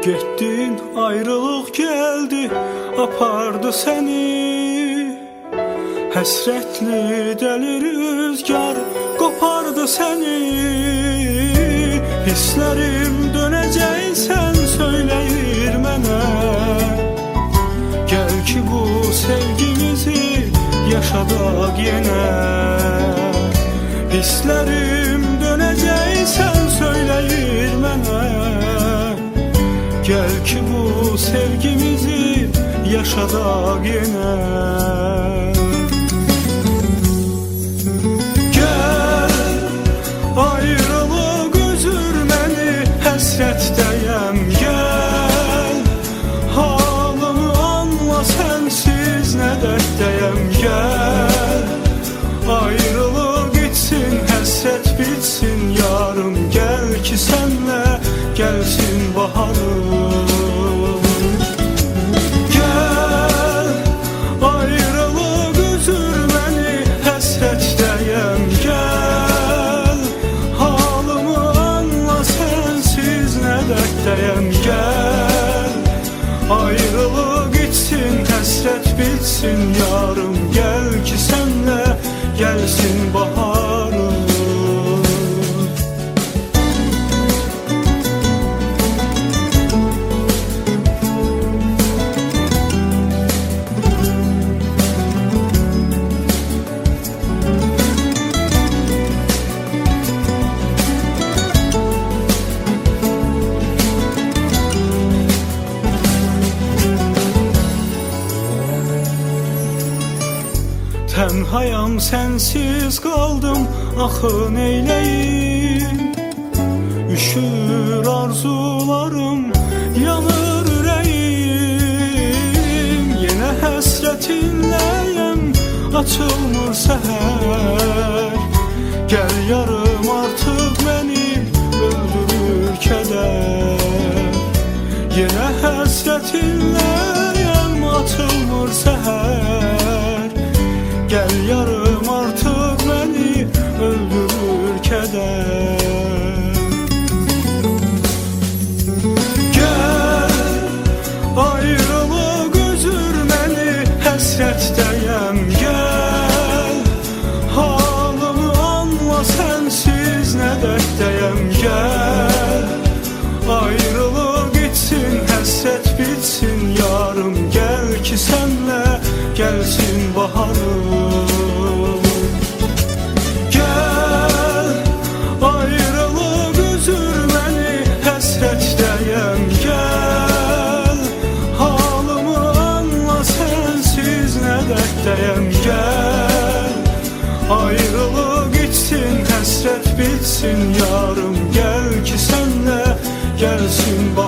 Getdin, ayrılıq gəldi, apardı səni. Həsrətli dəli rüzgar qopardı səni. Hisslərim dönəcəksən söyləyir mənə. Gəl ki bu sevgimizi yaşadaq yenə. Hisslərim dönəcəksən söyləyir mənə. Gel ki bu sevgimizi yaşadak yine. Gel ayrılık üzür məni, həsrətdəyəm gel. Halımı anla sensiz nə dərdəyəm gel. Ayrılık gitsin, həsrət bitsin yarım. Gel ki senle gelsin baharım. Gel ayrılık üzür məni, həsrətdəyəm gel. Halımı anla sensiz nə dərdəyəm gel. Ayrılık gitsin, həsrət bitsin yarım. Gel ki senle gelsin baharım. Tənhayam, sensiz qaldım, axı neyləyim? Üşür arzularım, yanır ürəyim. Yenə həsrətinləyəm, açılmır səhər. Gəl yarım artıq məni öldürür kədər. Yenə həsrətinləyəm, açılmır səhər. Gel yarım artık beni öldürür keder. Gel ayrılık üzür beni, həsrətdəyəm gel. Halımı anla sensiz nə dərdəyəm gel. Ayrılık gitsin, həsrət bitsin yarım. Gel ki senle gelsin baharım. Gel ayrılık üzür məni, həsrətdəyəm gel. Halımı anla sensiz nə dərdəyəm gel. Ayrılık gitsin, həsrət bitsin yarım. Gel ki senle gelsin baharım.